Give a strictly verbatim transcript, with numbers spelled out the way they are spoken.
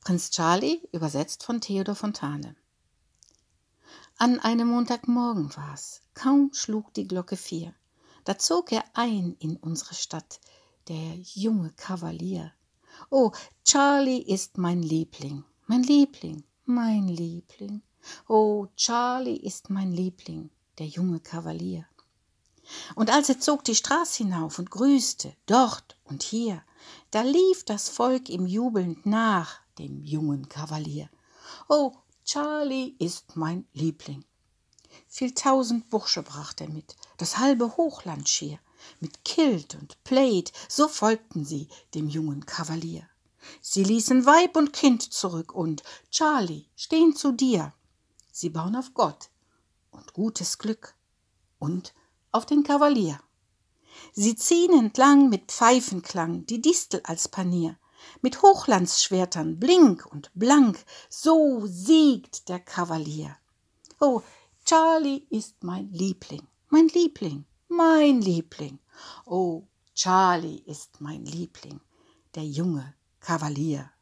Prinz Charlie, übersetzt von Theodor Fontane. An einem Montagmorgen war's, kaum schlug die Glocke vier, da zog er ein in unsere Stadt, der junge Kavalier. Oh, Charlie ist mein Liebling, mein Liebling, mein Liebling. Oh, Charlie ist mein Liebling, der junge Kavalier. Und als er zog die Straß hinauf und grüßte, dort und hier, da lief das Volk ihm jubelnd nach, dem jungen Kavalier. Oh, Charlie ist mein Liebling. Viel tausend Bursche bracht er mit, das halbe Hochland schier, mit Kilt und Plaid, so folgten sie dem jungen Kavalier. Sie ließen Weib und Kind zurück und Charlie, stehn zu dir. Sie bauen auf Gott und gutes Glück und auf den Kavalier. Sie ziehen entlang mit Pfeifenklang die Distel als Panier, mit Hochlandsschwertern blink und blank, so siegt der Kavalier. Oh, Charlie ist mein Liebling, mein Liebling, mein Liebling. Oh, Charlie ist mein Liebling, der junge Kavalier.